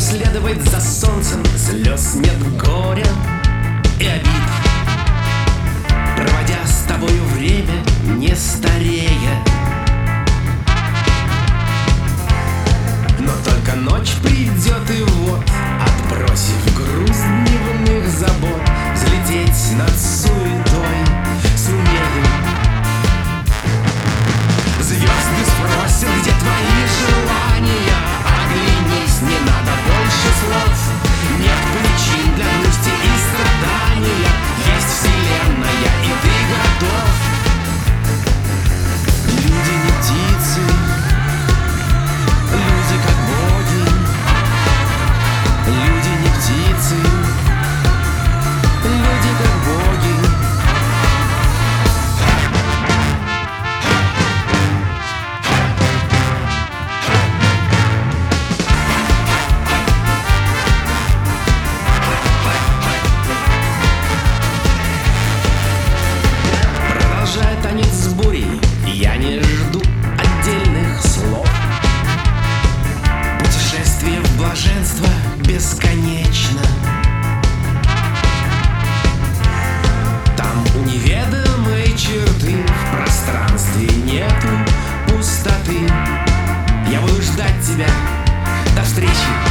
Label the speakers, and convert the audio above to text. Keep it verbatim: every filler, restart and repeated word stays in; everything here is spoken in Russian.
Speaker 1: следовать за солнцем, слез нет, горя и обид. Проводя с тобою время, не старея. Но только ночь придет и вот, отбросив груз дневных забот, взлететь над суетой сумею. Звезды спросят, где твои желания. Оглянись, не надо больше слов. Нет причин для грусти и страдания. Есть вселенная, и ты готов. Люди не птицы, люди как боги. Люди не птицы, люди как боги. Продолжая танец с бурей, я не жду отдельных слов. Путешествие в блаженство бесконечно. Там у неведомой черты в пространстве нету пустоты. Я буду ждать тебя. До встречи.